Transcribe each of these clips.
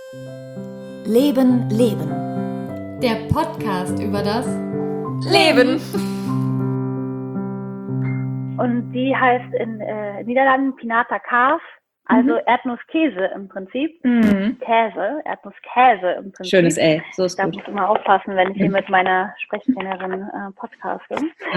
Leben, Leben. Der Podcast über das Leben. Und die heißt in Niederlanden Pinata Kaas, also Erdnusskäse im Prinzip. Käse, Erdnusskäse im Prinzip. Schönes L, so ist Da gut. muss ich immer aufpassen, wenn ich hier mit meiner Sprechtrainerin podcaste.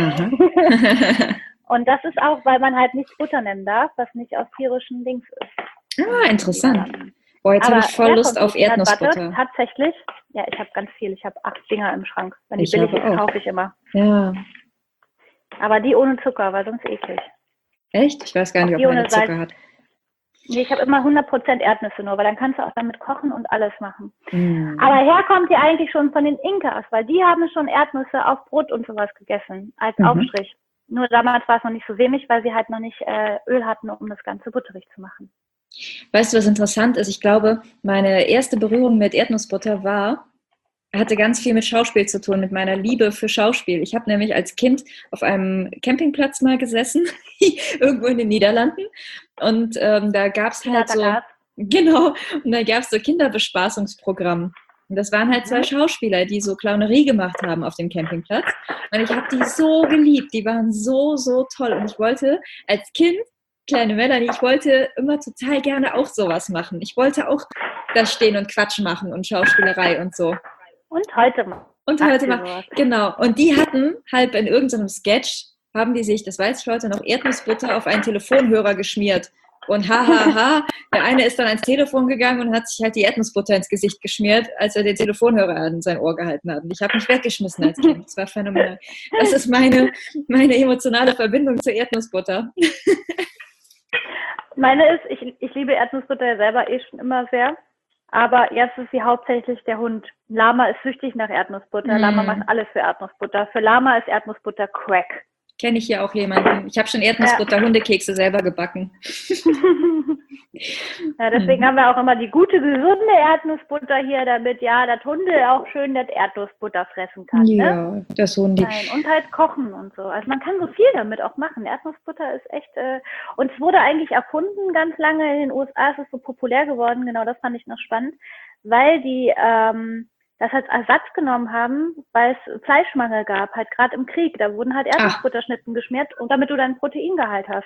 Und das ist auch, weil man halt nicht Butter nennen darf, was nicht aus tierischen Dings ist. Ah, interessant. Boah, jetzt habe ich voll Lust auf Erdnussbutter. Tatsächlich, ja, ich habe ganz viel. Ich habe 8 Dinger im Schrank. Wenn die Ich billig habe ist, auch. kaufe ich immer. Ja. Aber die ohne Zucker, weil sonst eklig. Echt? Ich weiß gar nicht, ob Die meine ohne Salz. Zucker hat. Nee, ich habe immer 100% Erdnüsse nur, weil dann kannst du auch damit kochen und alles machen. Mm. Aber herkommt die eigentlich schon von den Inkas, weil die haben schon Erdnüsse auf Brot und sowas gegessen, als Aufstrich. Nur damals war es noch nicht so sämig, weil sie halt noch nicht Öl hatten, um das Ganze butterig zu machen. Weißt du, was interessant ist? Ich glaube, meine erste Berührung mit Erdnussbutter hatte ganz viel mit Schauspiel zu tun, mit meiner Liebe für Schauspiel. Ich habe nämlich als Kind auf einem Campingplatz mal gesessen, irgendwo in den Niederlanden. Und da gab es halt so, genau, und da gab es so Kinderbespaßungsprogramm. Und das waren halt 2 Schauspieler, die so Clownerie gemacht haben auf dem Campingplatz. Und ich habe die so geliebt, die waren so, so toll. Und ich wollte als Kind, kleine Melanie, ich wollte immer total gerne auch sowas machen. Ich wollte auch da stehen und Quatsch machen und Schauspielerei und so. Und heute mal. Genau. Und die hatten halt in irgendeinem Sketch, haben die sich, das weiß ich heute noch, Erdnussbutter auf einen Telefonhörer geschmiert. Und der eine ist dann ans Telefon gegangen und hat sich halt die Erdnussbutter ins Gesicht geschmiert, als er den Telefonhörer an sein Ohr gehalten hat. Und ich habe mich weggeschmissen als Kind. Das war phänomenal. Das ist meine emotionale Verbindung zur Erdnussbutter. Meine ist, ich liebe Erdnussbutter ja selber schon immer sehr. Aber jetzt ist sie hauptsächlich der Hund. Lama ist süchtig nach Erdnussbutter. Lama macht alles für Erdnussbutter. Für Lama ist Erdnussbutter Crack. Kenne ich hier auch jemanden. Ich habe schon Erdnussbutter-Hundekekse selber gebacken. Ja, deswegen haben wir auch immer die gute, gesunde Erdnussbutter hier, damit ja das Hunde auch schön das Erdnussbutter fressen kann. Ja, ne? das Hundi. Nein, und halt kochen und so. Also man kann so viel damit auch machen. Erdnussbutter ist echt, und es wurde eigentlich erfunden ganz lange in den USA, ist es so populär geworden, genau das fand ich noch spannend, weil die das als Ersatz genommen haben, weil es Fleischmangel gab, halt gerade im Krieg. Da wurden halt Erdnussbutterschnitten geschmiert, und damit du deinen Proteingehalt hast.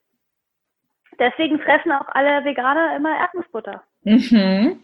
Deswegen fressen auch alle Veganer immer Erdnussbutter. Mhm.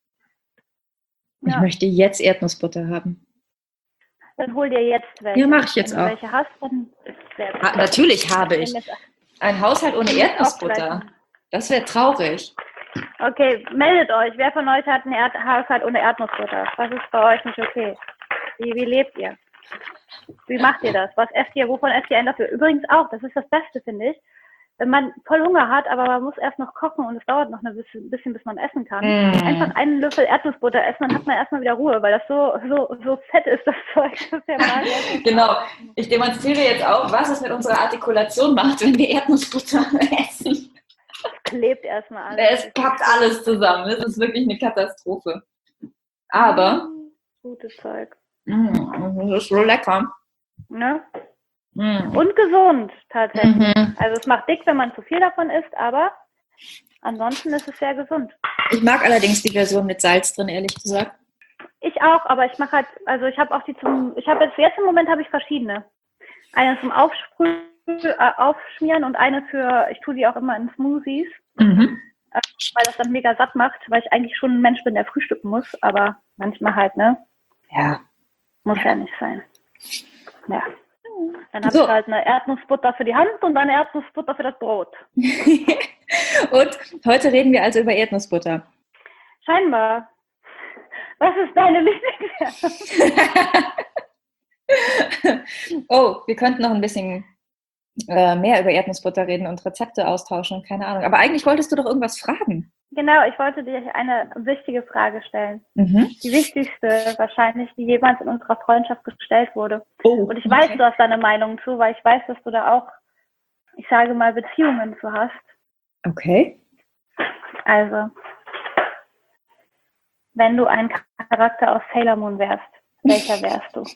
Ja. Ich möchte jetzt Erdnussbutter haben. Dann hol dir jetzt welche. Ja, mache ich jetzt Wenn du auch. welche hast, dann ist es sehr gut. Natürlich habe ich. Ein Haushalt ohne Erdnussbutter. Das wäre traurig. Okay, meldet euch. Wer von euch hat einen Haushalt ohne Erdnussbutter? Das ist bei euch nicht okay. Wie lebt ihr? Wie macht ihr das? Was esst ihr? Wovon esst ihr ein dafür? Übrigens auch, das ist das Beste, finde ich. Wenn man voll Hunger hat, aber man muss erst noch kochen und es dauert noch ein bisschen, bis man essen kann. Einfach einen Löffel Erdnussbutter essen, dann hat man erstmal wieder Ruhe, weil das so fett ist, das Zeug. Das ist ja Genau. Ich demonstriere jetzt auch, was es mit unserer Artikulation macht, wenn wir Erdnussbutter essen. Klebt erstmal alles. Es packt alles zusammen. Das ist wirklich eine Katastrophe. Aber Gutes Zeug. das ist so lecker. Ne? Und gesund, tatsächlich. Also es macht dick, wenn man zu viel davon isst, aber ansonsten ist es sehr gesund. Ich mag allerdings die Version mit Salz drin, ehrlich gesagt. Ich auch, aber ich mache halt, also ich habe auch jetzt im Moment habe ich verschiedene. Eine zum Aufschmieren und eine ich tue die auch immer in Smoothies, weil das dann mega satt macht, weil ich eigentlich schon ein Mensch bin, der frühstücken muss, aber manchmal halt, ne? Ja. Muss ja nicht sein. Ja. Dann habe ich halt eine Erdnussbutter für die Hand und eine Erdnussbutter für das Brot. Und heute reden wir also über Erdnussbutter. Scheinbar. Was ist deine Lieblingserdnussbutter? Oh, wir könnten noch ein bisschen mehr über Erdnussbutter reden und Rezepte austauschen, keine Ahnung. Aber eigentlich wolltest du doch irgendwas fragen. Genau, ich wollte dir eine wichtige Frage stellen. Die wichtigste wahrscheinlich, die jemals in unserer Freundschaft gestellt wurde. Und ich weiß, du hast deine Meinung zu, weil ich weiß, dass du da auch, ich sage mal, Beziehungen zu hast. Okay. Also, wenn du ein Charakter aus Sailor Moon wärst, welcher wärst du?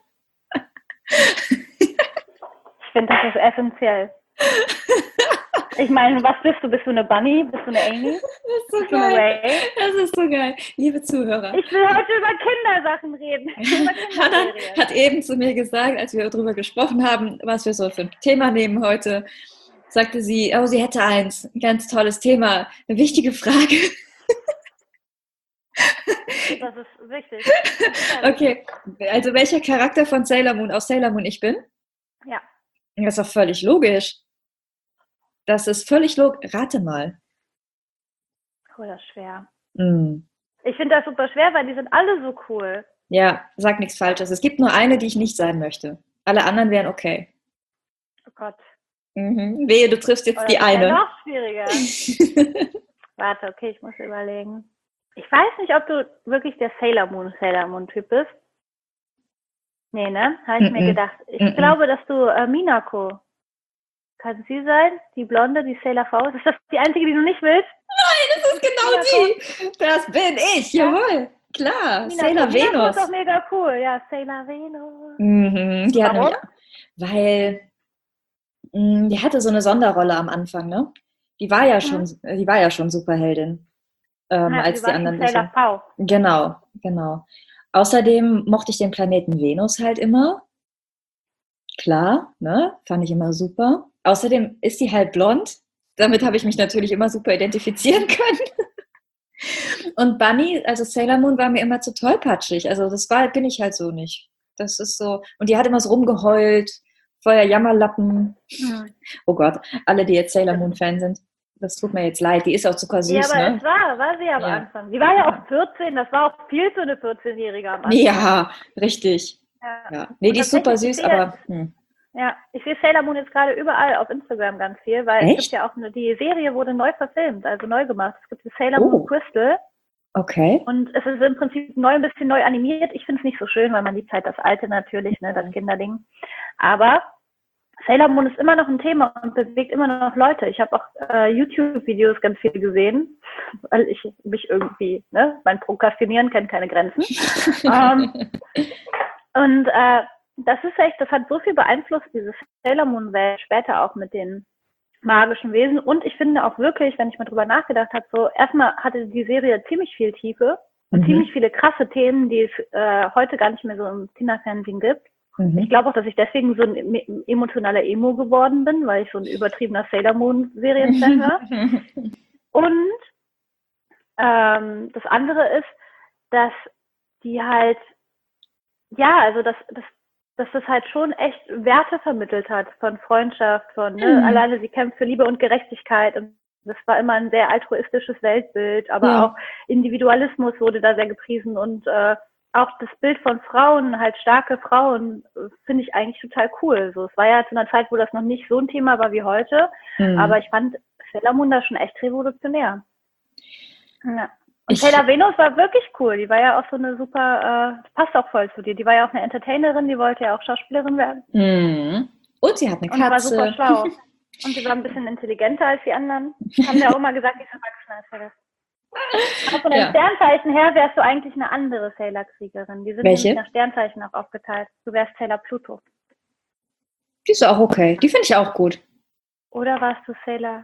Ich finde, das ist essentiell. Ich meine, was bist du? Bist du eine Bunny? Bist du eine Amy? Das ist so Bist du eine geil. Ray? Das ist so geil. Liebe Zuhörer, Ich will heute über Kindersachen reden. Über Hannah Kinderserien. hat eben zu mir gesagt, als wir darüber gesprochen haben, was wir so für ein Thema nehmen heute, sagte sie, oh, sie hätte eins, ein ganz tolles Thema, eine wichtige Frage. Das ist wichtig. Okay, also welcher Charakter von Sailor Moon aus Sailor Moon ich bin? Ja. Das ist doch völlig logisch. Das ist völlig logisch. Rate mal. Oh, das ist schwer. Hm. Ich finde das super schwer, weil die sind alle so cool. Ja, sag nichts Falsches. Es gibt nur eine, die ich nicht sein möchte. Alle anderen wären okay. Oh Gott. Wehe, du triffst jetzt Oh, die das ist ja eine. noch schwieriger. Warte, okay, ich muss überlegen. Ich weiß nicht, ob du wirklich der Sailor Moon-Typ bist. Nee, ne? Habe ich mir gedacht. Ich glaube, dass du Minako. Kann sie sein? Die Blonde, die Sailor Faust? Ist das die einzige, die du nicht willst? Das ist genau die. Das bin ich, jawohl. Klar, Minako. Sailor Minako Venus. ist doch mega cool. Ja, Sailor Venus. Die hat Warum? weil die hatte so eine Sonderrolle am Anfang, ne? Die war ja schon Superheldin. Als die anderen Sailor nicht. V. Genau. Außerdem mochte ich den Planeten Venus halt immer. Klar, ne? Fand ich immer super. Außerdem ist die halt blond. Damit habe ich mich natürlich immer super identifizieren können. Und Bunny, also Sailor Moon, war mir immer zu tollpatschig. Also bin ich halt so nicht. Das ist so. Und die hat immer so rumgeheult, voller Jammerlappen. Oh Gott, alle, die jetzt Sailor Moon-Fan sind, das tut mir jetzt leid. Die ist auch zuckersüß, Ja, aber ne? es war sie am Anfang. Sie war ja auch 14, das war auch viel für eine 14-Jährige am Anfang. Ja, richtig. Ja. Nee, die ist super süß, aber... Ja, ich sehe Sailor Moon jetzt gerade überall auf Instagram ganz viel, weil Echt? es gibt ja auch die Serie wurde neu verfilmt, also neu gemacht. Es gibt die Sailor Moon Crystal. Okay. Und es ist im Prinzip ein bisschen neu animiert. Ich finde es nicht so schön, weil man liebt halt das Alte natürlich, ne, das Kinderding. Aber Sailor Moon ist immer noch ein Thema und bewegt immer noch Leute. Ich habe auch YouTube-Videos ganz viele gesehen, weil ich mich irgendwie, ne, mein Prokrastinieren kennt keine Grenzen. Das ist echt, das hat so viel beeinflusst, diese Sailor Moon-Welt, später auch mit den magischen Wesen. Und ich finde auch wirklich, wenn ich mal drüber nachgedacht habe, so erstmal hatte die Serie ziemlich viel Tiefe und ziemlich viele krasse Themen, die es heute gar nicht mehr so im Kinderfernsehen gibt. Ich glaube auch, dass ich deswegen so ein emotionaler Emo geworden bin, weil ich so ein übertriebener Sailor Moon-Serien-Fan war. Und das andere ist, dass die halt, ja, also dass das halt schon echt Werte vermittelt hat von Freundschaft, von alleine sie kämpft für Liebe und Gerechtigkeit und das war immer ein sehr altruistisches Weltbild, aber auch Individualismus wurde da sehr gepriesen und auch das Bild von Frauen, halt starke Frauen, finde ich eigentlich total cool. So, es war ja zu einer Zeit, wo das noch nicht so ein Thema war wie heute, aber ich fand Sailor Moon da schon echt revolutionär. Ja. Und Sailor Venus war wirklich cool. Die war ja auch so eine super, passt auch voll zu dir. Die war ja auch eine Entertainerin, die wollte ja auch Schauspielerin werden. Und sie hat eine Katze. Und war super schlau. Und sie war ein bisschen intelligenter als die anderen. Haben ja auch immer gesagt, die ist erwachsener als wir das. Aber von den Sternzeichen her wärst du eigentlich eine andere Sailor-Kriegerin. Die sind nämlich nach Sternzeichen auch aufgeteilt. Du wärst Sailor Pluto. Die ist auch okay. Die finde ich auch gut. Oder warst du Sailor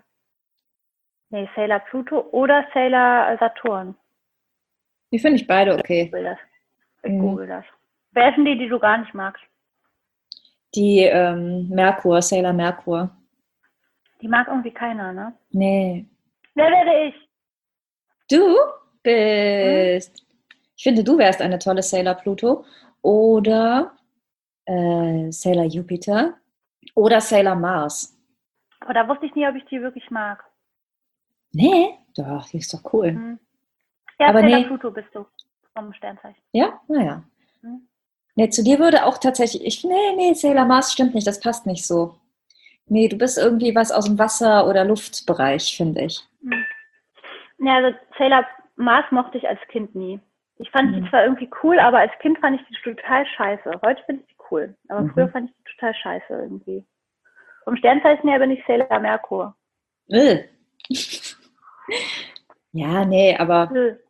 Pluto oder Sailor Saturn. Die finde ich beide okay. Ich google das. Wer ist denn die du gar nicht magst? Die Merkur, Sailor Merkur. Die mag irgendwie keiner, ne? Nee. Wer wäre ich? Du bist... Ich finde, du wärst eine tolle Sailor Pluto. Oder Sailor Jupiter. Oder Sailor Mars. Aber da wusste ich nie, ob ich die wirklich mag. Nee, doch, die ist doch cool. Ja, aber Sailor Pluto bist du vom Sternzeichen. Ja? Naja. Nee, zu dir würde auch tatsächlich, Sailor Mars stimmt nicht, das passt nicht so. Nee, du bist irgendwie was aus dem Wasser- oder Luftbereich, finde ich. Ja, also Sailor Mars mochte ich als Kind nie. Ich fand die zwar irgendwie cool, aber als Kind fand ich die total scheiße. Heute finde ich die cool, aber früher fand ich die total scheiße irgendwie. Vom Sternzeichen her bin ich Sailor Merkur. Ja, nee, aber...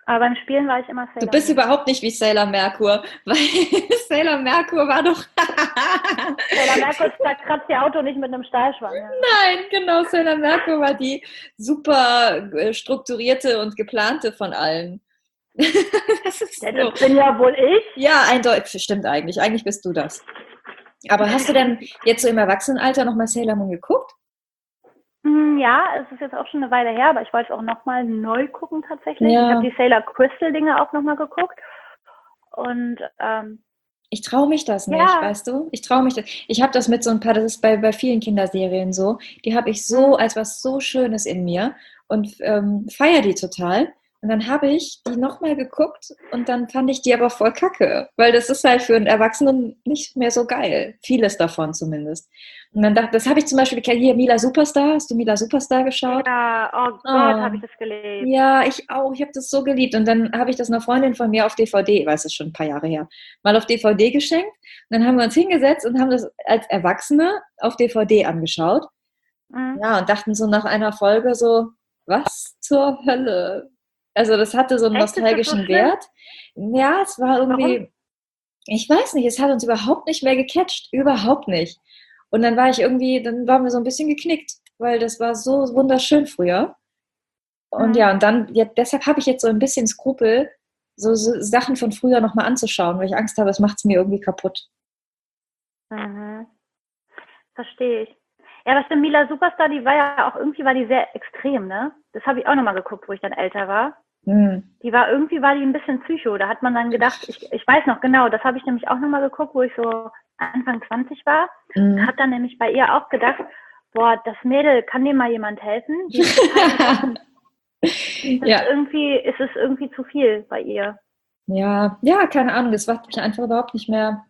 Aber beim Spielen war ich immer Sailor Du bist Moon. überhaupt nicht wie Sailor Merkur, weil Sailor Merkur war doch... Sailor Merkur kratzt ihr Auto nicht mit einem Stahlschwamm. Ja. Nein, genau, Sailor Merkur war die super strukturierte und geplante von allen. Das ist Ja, so. das bin ja wohl ich. Ja, eindeutig, stimmt eigentlich. Eigentlich bist du das. Aber hast du denn jetzt so im Erwachsenenalter nochmal Sailor Moon geguckt? Ja, es ist jetzt auch schon eine Weile her, aber ich wollte es auch nochmal neu gucken tatsächlich. Ja. Ich habe die Sailor Crystal-Dinge auch nochmal geguckt. Und Ich traue mich das nicht, Ja. weißt du? Ich traue mich das. Ich habe das mit so ein paar, das ist bei vielen Kinderserien so, die habe ich so als was so Schönes in mir und feiere die total. Und dann habe ich die nochmal geguckt und dann fand ich die aber voll kacke, weil das ist halt für einen Erwachsenen nicht mehr so geil. Vieles davon zumindest. Und dann dachte, das habe ich zum Beispiel, hier Mila Superstar, hast du Mila Superstar geschaut? ja, oh Gott, Oh. habe ich das gelesen. Ja, ich auch. Ich habe das so geliebt. Und dann habe ich das einer Freundin von mir auf DVD, weiß es schon ein paar Jahre her, mal auf DVD geschenkt. Und dann haben wir uns hingesetzt und haben das als Erwachsene auf DVD angeschaut. Mhm. Ja, und dachten so nach einer Folge so, was zur Hölle? Also das hatte so einen Echt? Ist das so nostalgischen schlimm? Wert. Ja, es war irgendwie, ich weiß nicht, es hat uns überhaupt nicht mehr gecatcht. Überhaupt nicht. Und dann dann waren wir so ein bisschen geknickt, weil das war so wunderschön früher. Und ja, und dann, deshalb habe ich jetzt so ein bisschen Skrupel, so Sachen von früher nochmal anzuschauen, weil ich Angst habe, es macht es mir irgendwie kaputt. Mhm. Verstehe ich. Ja, das stimmt, Mila Superstar, die war ja auch, irgendwie war die sehr extrem, ne? Das habe ich auch nochmal geguckt, wo ich dann älter war. Hm. Irgendwie war die ein bisschen psycho. Da hat man dann gedacht, ich weiß noch genau, das habe ich nämlich auch nochmal geguckt, wo ich so Anfang 20 war. Mhm. Hat dann nämlich bei ihr auch gedacht, boah, das Mädel, kann dem mal jemand helfen? Die ist Ja. ist es irgendwie zu viel bei ihr. Ja, keine Ahnung, das macht mich einfach überhaupt nicht mehr.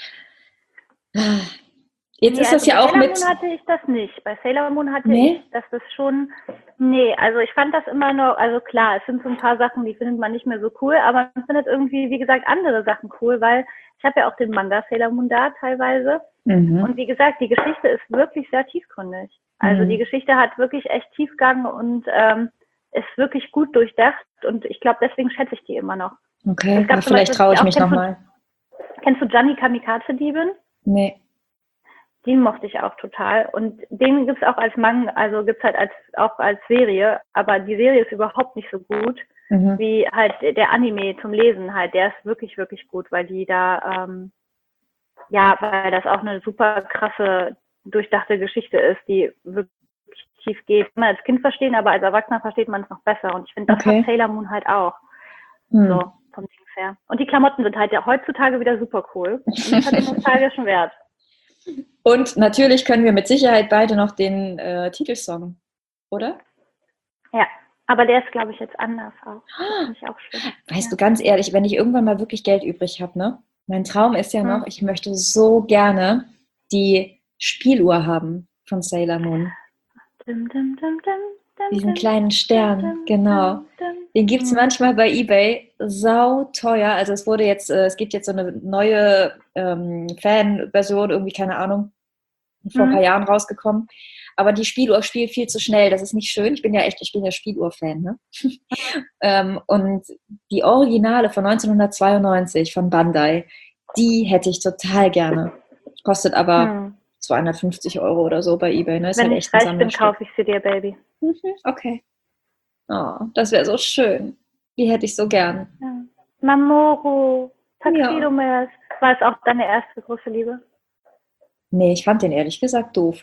Jetzt ist das also ja auch bei Sailor mit. Moon hatte ich das nicht. Bei Sailor Moon hatte Nee? ich, dass das schon, nee, also ich fand das immer noch, also klar, es sind so ein paar Sachen, die findet man nicht mehr so cool, aber man findet irgendwie, wie gesagt, andere Sachen cool, weil ich habe ja auch den Manga Sailor Moon da teilweise. Mhm. Und wie gesagt, die Geschichte ist wirklich sehr tiefgründig. Also die Geschichte hat wirklich echt Tiefgang und ist wirklich gut durchdacht und ich glaube, deswegen schätze ich die immer noch. Okay, Es gab ja, zum vielleicht Beispiel traue ich auch- mich nochmal. Kennst du Gianni Kamikaze-Diebin? Nee. Den mochte ich auch total. Und den gibt's auch als Manga, also gibt's halt auch als Serie, aber die Serie ist überhaupt nicht so gut Mhm. wie halt der Anime zum Lesen halt. Der ist wirklich, wirklich gut, weil die da, weil das auch eine super krasse, durchdachte Geschichte ist, die wirklich tief geht. Kann man als Kind verstehen, aber als Erwachsener versteht man es noch besser. Und ich finde, das Okay. hat Sailor Moon halt auch. Hm. So, vom Ding her. Und die Klamotten sind halt ja heutzutage wieder super cool. Und das hat den nostalgischen Wert. Und natürlich können wir mit Sicherheit beide noch den Titelsong, oder? Ja, aber der ist, glaube ich, jetzt anders auch. Das finde ich auch schön. Weißt du, ganz ehrlich, wenn ich irgendwann mal wirklich Geld übrig habe, ne? Mein Traum ist ja noch, ich möchte so gerne die Spieluhr haben von Sailor Moon. Diesen kleinen Stern, genau. Den gibt es manchmal bei eBay, sau teuer. Also es gibt jetzt so eine neue Fan-Version, irgendwie, keine Ahnung, vor ein paar Jahren rausgekommen. Aber die Spieluhr spielt viel zu schnell, das ist nicht schön. Ich bin ja Spieluhr-Fan, ne? Und die Originale von 1992 von Bandai, die hätte ich total gerne. Kostet aber 250 € oder so bei eBay, ne? Ist Wenn halt ich echt ein reich bin, Sammlerstück. kaufe ich sie dir, Baby. Okay. Oh, das wäre so schön. Die hätte ich so gern. Ja. Mamoru, Tuxedo Mask. War es auch deine erste große Liebe? Nee, ich fand den ehrlich gesagt doof.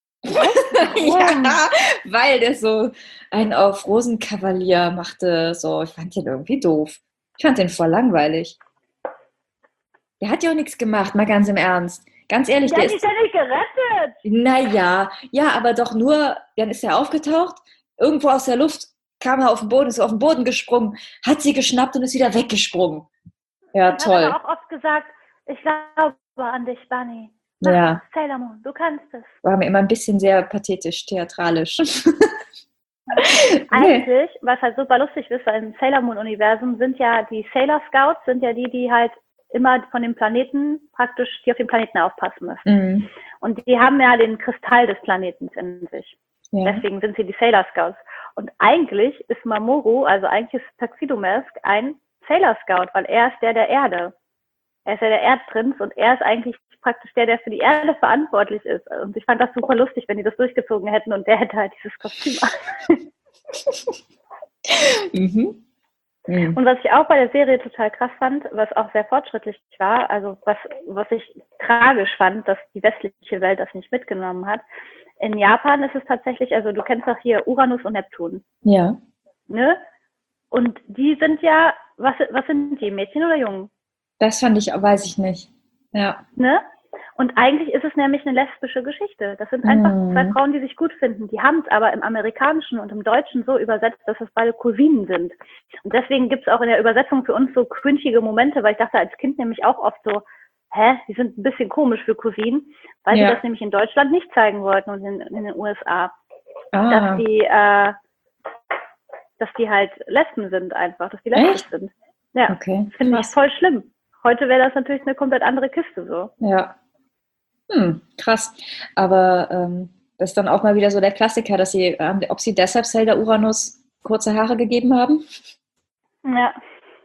Ja, weil der so einen auf Rosenkavalier machte. So, ich fand den irgendwie doof. Ich fand den voll langweilig. Der hat ja auch nichts gemacht, mal ganz im Ernst. Ganz ehrlich, Der hat dich ja nicht gerettet. Naja, ja, aber doch nur, dann ist er aufgetaucht, irgendwo aus der Luft kam er auf den Boden, ist auf den Boden gesprungen, hat sie geschnappt und ist wieder weggesprungen. Ja, Er toll. hat aber auch oft gesagt, ich glaube an dich, Bunny. Mach Ja, das, Sailor Moon, du kannst es. war mir immer ein bisschen sehr pathetisch, theatralisch. Nee. Eigentlich, was halt super lustig ist, weil im Sailor Moon-Universum sind ja die Sailor Scouts, sind ja die halt immer von dem Planeten praktisch, die auf den Planeten aufpassen müssen. Mhm. Und die haben ja den Kristall des Planeten in sich. Ja. Deswegen sind sie die Sailor Scouts. Und eigentlich ist Mamoru, also eigentlich ist Tuxedo Mask ein Sailor Scout, weil er ist der Erde. Er ist ja der Erdprinz und er ist eigentlich praktisch der für die Erde verantwortlich ist. Und ich fand das super lustig, wenn die das durchgezogen hätten und der hätte halt dieses Kostüm an. Mhm. Mhm. Und was ich auch bei der Serie total krass fand, was auch sehr fortschrittlich war, also was ich tragisch fand, dass die westliche Welt das nicht mitgenommen hat. In Japan ist es tatsächlich, also du kennst doch hier Uranus und Neptun. Ja. Ne? Und die sind ja, was sind die, Mädchen oder Jungen? Das weiß ich nicht. Ja. Ne? Und eigentlich ist es nämlich eine lesbische Geschichte. Das sind einfach zwei Frauen, die sich gut finden. Die haben es aber im Amerikanischen und im Deutschen so übersetzt, dass es beide Cousinen sind. Und deswegen gibt es auch in der Übersetzung für uns so cringige Momente, weil ich dachte als Kind nämlich auch oft so, die sind ein bisschen komisch für Cousinen, weil sie das nämlich in Deutschland nicht zeigen wollten und in den USA. Dass die halt Lesben sind einfach, dass die lesbisch sind. Ja, okay. Finde ich voll schlimm. Heute wäre das natürlich eine komplett andere Kiste so. Ja. Krass. Aber das ist dann auch mal wieder so der Klassiker, dass ob sie deshalb Zelda Uranus kurze Haare gegeben haben? Ja.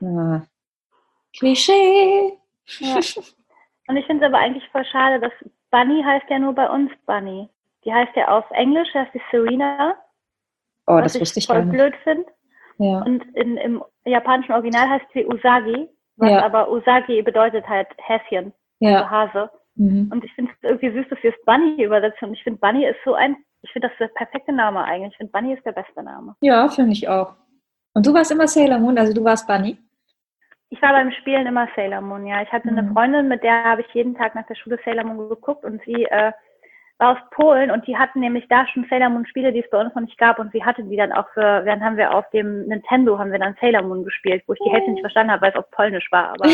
Klischee. Ja. Und ich finde es aber eigentlich voll schade, dass Bunny heißt ja nur bei uns Bunny. Die heißt ja auf Englisch, heißt die Serena. Oh, das wusste ich voll gar nicht. blöd finde. Ja. Und im japanischen Original heißt sie Usagi, was aber Usagi bedeutet halt Häschen, also Hase. Mhm. Und ich finde es irgendwie süß, dass wir es Bunny übersetzen. Und ich finde, Bunny ist ich finde das der perfekte Name eigentlich. Ich finde, Bunny ist der beste Name. Ja, finde ich auch. Und du warst immer Sailor Moon, also du warst Bunny? Ich war beim Spielen immer Sailor Moon, ja. Ich hatte eine Freundin, mit der habe ich jeden Tag nach der Schule Sailor Moon geguckt und sie war aus Polen und die hatten nämlich da schon Sailor Moon Spiele, die es bei uns noch nicht gab und sie hatte die dann auch dann haben wir auf dem Nintendo dann Sailor Moon gespielt, wo ich die Hälfte nicht verstanden habe, weil es auf Polnisch war, aber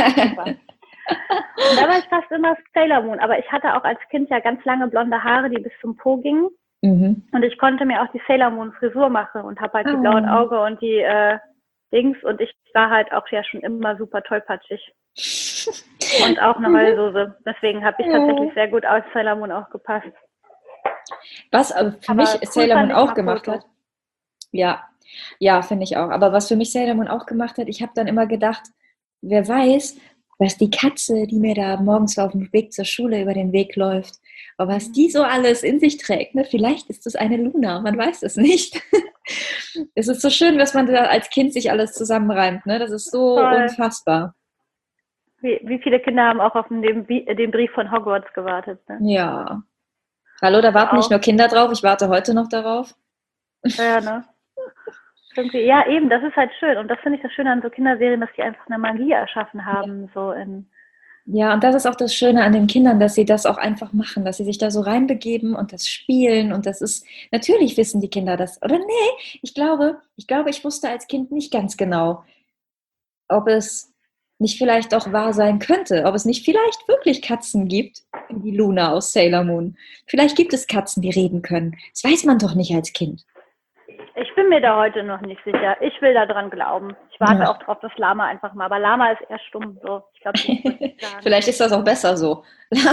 und da war ich fast immer Sailor Moon, aber ich hatte auch als Kind ja ganz lange blonde Haare, die bis zum Po gingen und ich konnte mir auch die Sailor Moon Frisur machen und habe halt die blauen Augen und die Dings und ich war halt auch ja schon immer super tollpatschig. Und auch eine Heulsoße. Deswegen habe ich tatsächlich sehr gut als Sailor Moon auch gepasst. Was für mich Sailor Moon auch gemacht hat. Ja, finde ich auch. Aber was für mich Sailor Moon auch gemacht hat, ich habe dann immer gedacht, wer weiß, was die Katze, die mir da morgens auf dem Weg zur Schule über den Weg läuft, aber was die so alles in sich trägt. Ne? Vielleicht ist es eine Luna, man weiß es nicht. Es ist so schön, was man da als Kind sich alles zusammenreimt. Ne? Das ist so unfassbar. Wie viele Kinder haben auch auf den Brief von Hogwarts gewartet? Ne? Ja. Hallo, da warten nicht nur Kinder drauf, ich warte heute noch darauf. Ja, ne? Ja, eben, das ist halt schön. Und das finde ich das Schöne an so Kinderserien, dass die einfach eine Magie erschaffen haben. Ja, und das ist auch das Schöne an den Kindern, dass sie das auch einfach machen, dass sie sich da so reinbegeben und das spielen. Und das ist, natürlich wissen die Kinder das. Oder nee, ich glaube, ich wusste als Kind nicht ganz genau, ob es nicht vielleicht auch wahr sein könnte, ob es nicht vielleicht wirklich Katzen gibt, wie die Luna aus Sailor Moon. Vielleicht gibt es Katzen, die reden können. Das weiß man doch nicht als Kind. Ich bin mir da heute noch nicht sicher. Ich will da dran glauben. Ich warte auch drauf, dass Lama einfach mal. Aber Lama ist eher stumm. So. Ich glaube, vielleicht ist das auch besser so.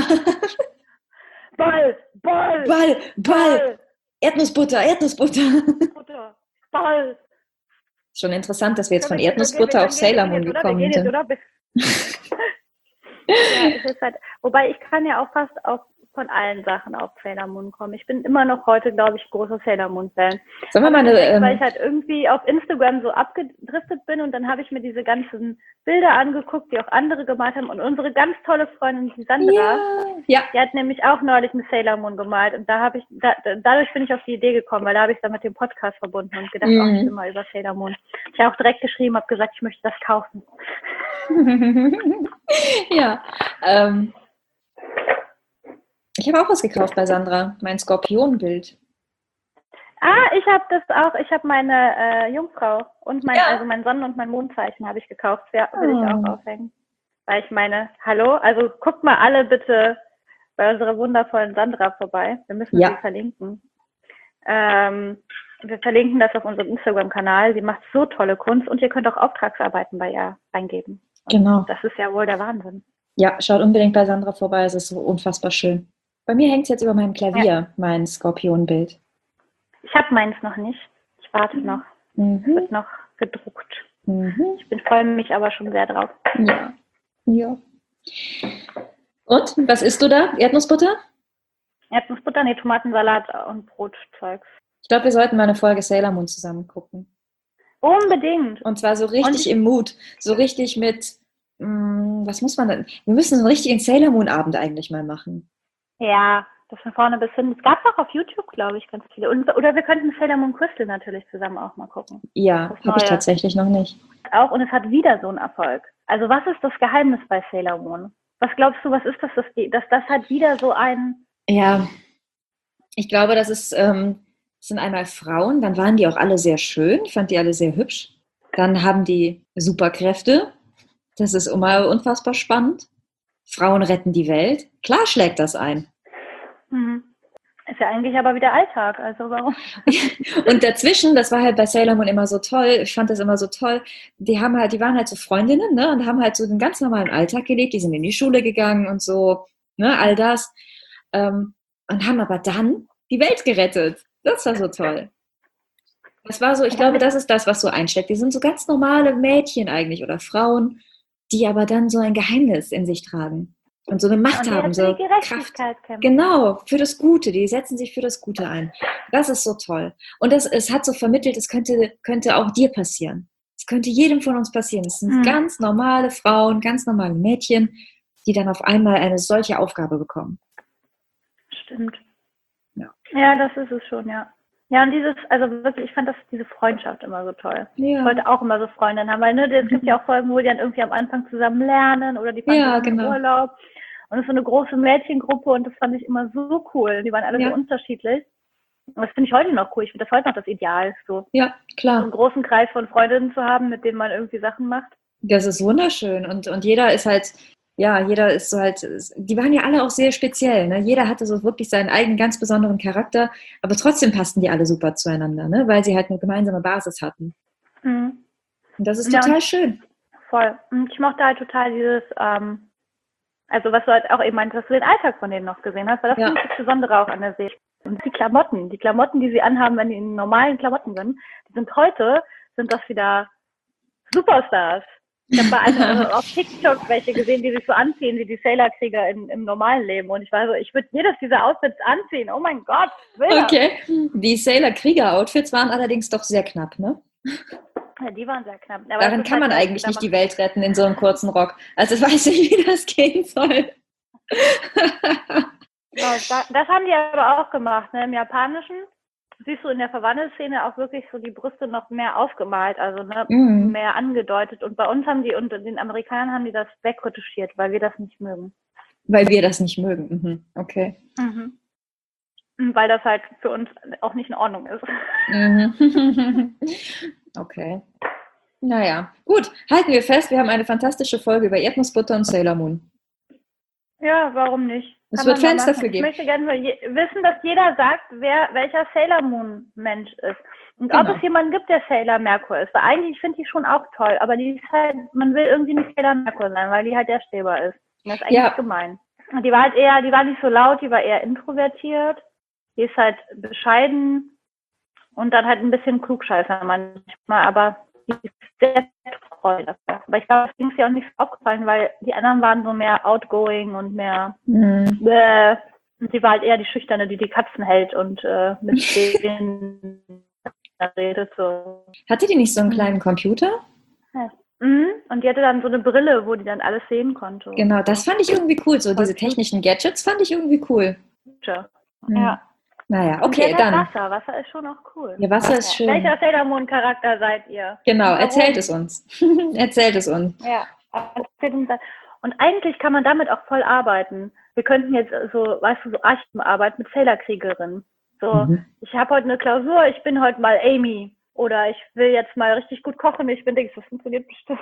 Ball! Erdnussbutter! Butter. Ball! Ist schon interessant, dass wir jetzt von Erdnussbutter auf Sailor Moon gekommen sind. Ja, es ist halt, wobei ich kann ja auch fast von allen Sachen auf Sailor Moon kommen. Ich bin immer noch heute, glaube ich, großer Sailor Moon-Fan. Sagen wir mal weil ich halt irgendwie auf Instagram so abgedriftet bin und dann habe ich mir diese ganzen Bilder angeguckt, die auch andere gemalt haben und unsere ganz tolle Freundin, die Sandra, die hat nämlich auch neulich eine Sailor Moon gemalt und dadurch bin ich auf die Idee gekommen, weil da habe ich es dann mit dem Podcast verbunden und gedacht, ich will mal über Sailor Moon. Ich habe auch direkt geschrieben, habe gesagt, ich möchte das kaufen. Ja, ich habe auch was gekauft bei Sandra, mein Skorpionbild. Ich habe das auch. Ich habe meine Jungfrau und also mein Sonnen- und mein Mondzeichen habe ich gekauft. Ja, will ich auch aufhängen. Weil ich meine, hallo, also guckt mal alle bitte bei unserer wundervollen Sandra vorbei. Wir müssen sie verlinken. Wir verlinken das auf unserem Instagram-Kanal. Sie macht so tolle Kunst und ihr könnt auch Auftragsarbeiten bei ihr eingeben. Und genau. Das ist ja wohl der Wahnsinn. Ja, schaut unbedingt bei Sandra vorbei. Es ist so unfassbar schön. Bei mir hängt es jetzt über meinem Klavier, mein Skorpionbild. Ich habe meins noch nicht. Ich warte noch. Es wird noch gedruckt. Ich freue mich aber schon sehr drauf. Ja. Ja. Und, was isst du da? Erdnussbutter? Erdnussbutter, nee, Tomatensalat und Brotzeugs. Ich glaube, wir sollten mal eine Folge Sailor Moon zusammen gucken. Unbedingt. Und zwar so richtig im Mut. So richtig mit, was muss man denn? Wir müssen so einen richtigen Sailor Moon Abend eigentlich mal machen. Ja, das von vorne bis hin. Es gab auch auf YouTube, glaube ich, ganz viele. Oder wir könnten Sailor Moon Crystal natürlich zusammen auch mal gucken. Ja, habe ich tatsächlich noch nicht. Auch, und es hat wieder so einen Erfolg. Also was ist das Geheimnis bei Sailor Moon? Was glaubst du, was ist das, dass das halt wieder so ein... Ja, ich glaube, das ist, sind einmal Frauen, dann waren die auch alle sehr schön, ich fand die alle sehr hübsch. Dann haben die Superkräfte, das ist immer unfassbar spannend. Frauen retten die Welt, klar schlägt das ein. Ist ja eigentlich aber wieder Alltag, also warum? Und dazwischen, das war halt bei Sailor Moon immer so toll, ich fand das immer so toll, die waren halt so Freundinnen, ne, und haben halt so den ganz normalen Alltag gelebt, die sind in die Schule gegangen und so, ne, all das, und haben aber dann die Welt gerettet. Das war so toll. Das war so, ich glaube, das ist das, was so einsteckt. Die sind so ganz normale Mädchen eigentlich oder Frauen, die aber dann so ein Geheimnis in sich tragen. Und so eine Macht haben, so Kraft. Genau, für das Gute. Die setzen sich für das Gute ein. Das ist so toll. Und es hat so vermittelt, es könnte auch dir passieren. Es könnte jedem von uns passieren. Es sind ganz normale Frauen, ganz normale Mädchen, die dann auf einmal eine solche Aufgabe bekommen. Stimmt. Ja. Ja, das ist es schon, ja. Ja, und also wirklich, ich fand diese Freundschaft immer so toll. Ja. Ich wollte auch immer so Freundinnen haben, weil es gibt ja auch Folgen, wo die dann irgendwie am Anfang zusammen lernen oder die fahren im Urlaub. Und es ist so eine große Mädchengruppe und das fand ich immer so cool. Die waren alle so unterschiedlich. Und das finde ich heute noch cool. Ich finde das heute noch das Ideal. So. Ja, klar. So einen großen Kreis von Freundinnen zu haben, mit denen man irgendwie Sachen macht. Das ist wunderschön. Und jeder ist halt, jeder ist so halt, die waren ja alle auch sehr speziell. Ne? Jeder hatte so wirklich seinen eigenen ganz besonderen Charakter, aber trotzdem passten die alle super zueinander, ne? Weil sie halt eine gemeinsame Basis hatten. Und das ist total schön. Voll. Und ich mochte halt total dieses, also was du halt auch eben meintest, dass du den Alltag von denen noch gesehen hast, weil das finde ich das Besondere auch an der Serie. Und die Klamotten, die sie anhaben, wenn die in normalen Klamotten sind, sind das wieder Superstars. Ich habe bei einem auf TikTok welche gesehen, die sich so anziehen wie die Sailor-Krieger im normalen Leben. Und ich war so, ich würde jedes dieser Outfits anziehen. Oh mein Gott, Okay, die Sailor-Krieger-Outfits waren allerdings doch sehr knapp, ne? Ja, die waren sehr knapp. Aber darin kann man eigentlich nicht die Welt retten in so einem kurzen Rock. Also ich weiß nicht, wie das gehen soll. Das haben die aber auch gemacht, ne? Im Japanischen siehst du in der Verwandelszene auch wirklich so die Brüste noch mehr aufgemalt, also mehr angedeutet. Und bei uns und den Amerikanern haben die das wegretuschiert, weil wir das nicht mögen. Weil wir das nicht mögen, okay. Weil das halt für uns auch nicht in Ordnung ist. Okay. Naja, gut. Halten wir fest, wir haben eine fantastische Folge über Erdnussbutter und Sailor Moon. Ja, warum nicht? Es wird Fans dafür geben. Ich möchte gerne wissen, dass jeder sagt, welcher Sailor Moon Mensch ist. Und ob es jemanden gibt, der Sailor Merkur ist. Weil eigentlich finde ich schon auch toll, aber die ist halt, man will irgendwie nicht Sailor Merkur sein, weil die halt der Streber ist. Und das ist eigentlich gemein. Und die war halt die war nicht so laut, die war eher introvertiert. Die ist halt bescheiden und dann halt ein bisschen Klugscheißer manchmal, aber die ist sehr treu dafür. Aber ich glaube, das ging ihr auch nicht so aufgefallen, weil die anderen waren so mehr outgoing und mehr und sie war halt eher die Schüchterne, die Katzen hält und mit denen redet. So. Hatte die nicht so einen kleinen Computer? Ja. Und die hatte dann so eine Brille, wo die dann alles sehen konnte. Genau, das fand ich irgendwie cool. So diese technischen Gadgets fand ich irgendwie cool. Ja. Naja, okay, dann. Wasser ist schon auch cool. Ja, Wasser ist schön. Welcher Sailor Moon Charakter seid ihr? Genau, erzählt es uns. Erzählt es uns. Ja, und eigentlich kann man damit auch voll arbeiten. Wir könnten jetzt so Archivenarbeit mit Sailor-Kriegerin. So, ich habe heute eine Klausur, ich bin heute mal Amy. Oder ich will jetzt mal richtig gut kochen, ich bin Dings, das funktioniert bestimmt.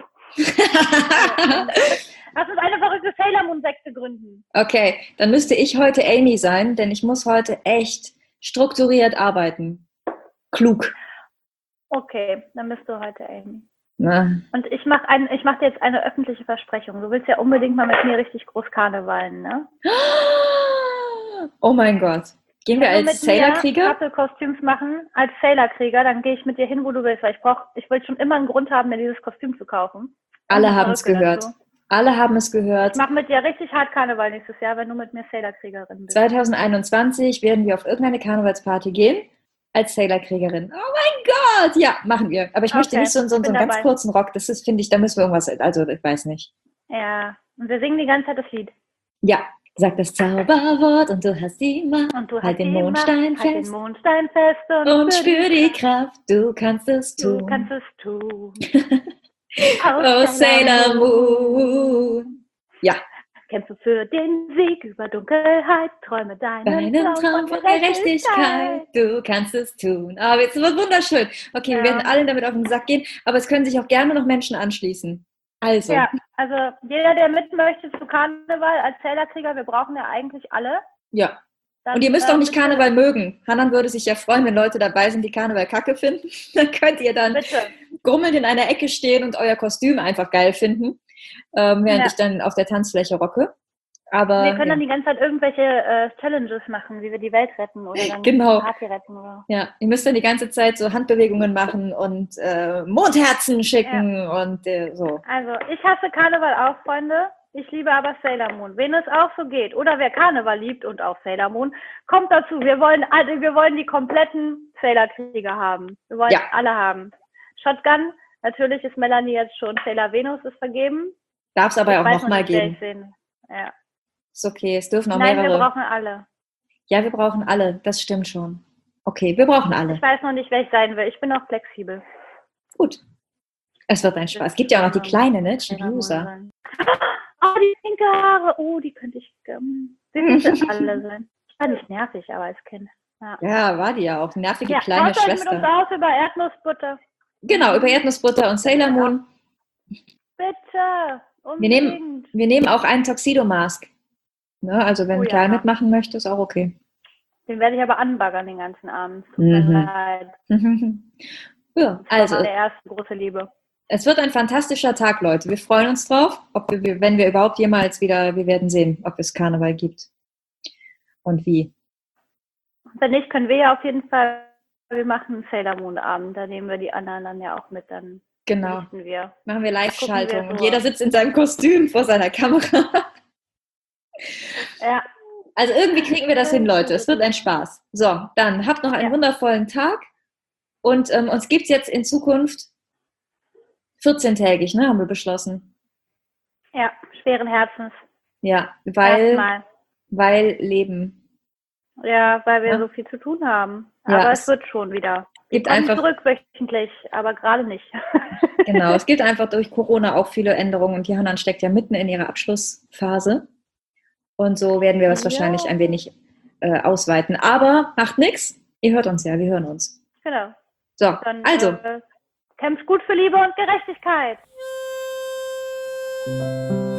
Lass uns eine verrückte Sailor Moon-Sekte gründen. Okay, dann müsste ich heute Amy sein, denn ich muss heute echt strukturiert arbeiten. Klug. Okay, dann bist du heute Amy. Na. Und ich mach dir jetzt eine öffentliche Versprechung. Du willst ja unbedingt mal mit mir richtig groß Karnevalen, ne? Oh mein Gott. Gehen wir als Sailor-Krieger? Couple-Kostüms machen, als Sailor-Krieger, dann gehe ich mit dir hin, wo du willst, weil ich wollte schon immer einen Grund haben, mir dieses Kostüm zu kaufen. Alle haben es gehört. Dazu. Alle haben es gehört. Ich mache mit dir richtig hart Karneval nächstes Jahr, wenn du mit mir Sailor-Kriegerin bist. 2021 werden wir auf irgendeine Karnevalsparty gehen als Sailor-Kriegerin. Oh mein Gott! Ja, machen wir. Aber ich möchte nicht so einen ganz kurzen Rock. Das ist, finde ich, da müssen wir irgendwas, also ich weiß nicht. Ja, und wir singen die ganze Zeit das Lied. Ja, sag das Zauberwort und du hast die Macht. Und du halt den Mondstein fest. Halt den Mondstein fest und spür die Kraft. Du kannst es tun. Du kannst es tun. Oh, Sailor Moon. Ja. Kämpfe für den Sieg über Dunkelheit, träume deinen Traum von Gerechtigkeit. Du kannst es tun. Aber jetzt wird wunderschön. Okay, wir werden allen damit auf den Sack gehen, aber es können sich auch gerne noch Menschen anschließen. Also. Ja, also jeder, der mit möchte zu Karneval als Sailor-Krieger, wir brauchen ja eigentlich alle. Ja. Dann, und ihr müsst auch nicht Karneval mögen. Hanan würde sich ja freuen, wenn Leute dabei sind, die Karneval kacke finden. Dann könnt ihr dann grummelnd in einer Ecke stehen und euer Kostüm einfach geil finden, während ich dann auf der Tanzfläche rocke. Aber, wir können dann die ganze Zeit irgendwelche Challenges machen, wie wir die Welt retten oder dann die Party retten. Oder. Ja, ihr müsst dann die ganze Zeit so Handbewegungen machen und Mondherzen schicken und so. Also ich hasse Karneval auch, Freunde. Ich liebe aber Sailor Moon. Wen es auch so geht oder wer Karneval liebt und auch Sailor Moon, kommt dazu. Wir wollen die kompletten Sailor-Krieger haben. Wir wollen alle haben. Shotgun, natürlich ist Melanie jetzt schon. Sailor Venus ist vergeben. Darf es aber auch nochmal geben. Ja. Ist okay, es dürfen auch mehrere. Nein, wir brauchen alle. Ja, wir brauchen alle. Das stimmt schon. Okay, wir brauchen alle. Ich weiß noch nicht, wer ich sein will. Ich bin auch flexibel. Gut. Es wird ein Spaß. Es gibt ja auch noch die kleine, ne? Chibiusa. Oh, die pinke Haare. Oh, die könnte ich alle sein. Ich war nicht nervig, aber als Kind. Ja, war die ja auch. Nervige kleine Schwester. Mit uns aus über Erdnussbutter. Genau, über Erdnussbutter und Sailor Moon. Bitte. Wir nehmen auch einen Tuxedo-Mask. Ne? Also wenn Karl mitmachen möchte, ist auch okay. Den werde ich aber anbaggern den ganzen Abend. Tut mir leid. Ja, also. Das war meine erste große Liebe. Es wird ein fantastischer Tag, Leute. Wir freuen uns drauf, wenn wir überhaupt jemals wieder, wir werden sehen, ob es Karneval gibt. Und wie. Wenn nicht, können wir ja auf jeden Fall, wir machen einen Sailor Moon Abend, da nehmen wir die anderen dann ja auch mit, dann machen wir Live-Schaltung und jeder sitzt in seinem Kostüm vor seiner Kamera. Ja. Also irgendwie kriegen wir das hin, Leute. Es wird ein Spaß. So, dann habt noch einen wundervollen Tag und uns gibt es jetzt in Zukunft 14-tägig, ne, haben wir beschlossen. Ja, schweren Herzens. Ja, weil Leben. Ja, weil wir so viel zu tun haben. Aber es wird schon wieder. Wir kommen zurück wöchentlich, aber gerade nicht. Genau, es gibt einfach durch Corona auch viele Änderungen und die Hanan steckt ja mitten in ihrer Abschlussphase. Und so werden wir das wahrscheinlich ein wenig ausweiten. Aber macht nichts, ihr hört uns ja, wir hören uns. Genau. So, dann, also. Kämpft gut für Liebe und Gerechtigkeit.